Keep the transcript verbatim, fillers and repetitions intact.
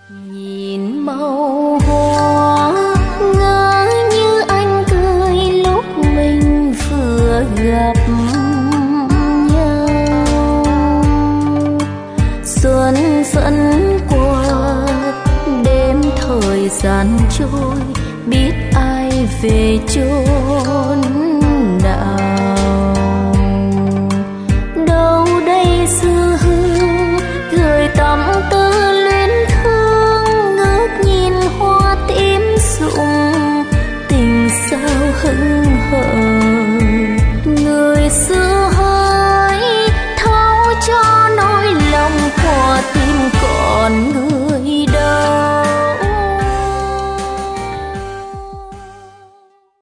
Nhìn màu hoa ngỡ như anh cười lúc mình vừa gặp nhau. Xuân vẫn qua, đêm thời gian trôi, biết ai về chốn